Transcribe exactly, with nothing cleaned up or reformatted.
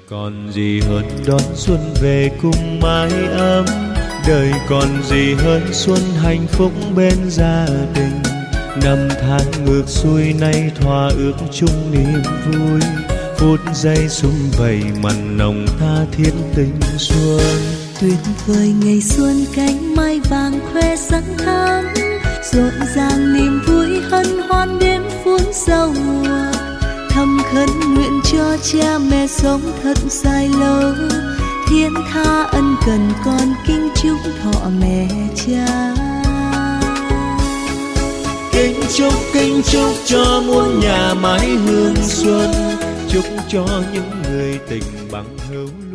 Còn gì hơn đón xuân về cùng mái ấm, đời còn gì hơn xuân hạnh phúc bên gia đình. Năm tháng ngược xuôi nay thỏa ước chung niềm vui, phút giây sum vầy mặn nồng tha thiết tình xuân. Tuyệt vời ngày xuân cánh mai vàng khoe sắc thắm, rộn ràng niềm vui hân hoan đến phút giao mùa. Thầm khấn nguyện cho cha mẹ sống thật dài lâu, thiên tha ân cần con kính chúc thọ mẹ cha. Kính chúc kính chúc cho muôn nhà mái hương xuân, chúc cho những người tình bằng hữu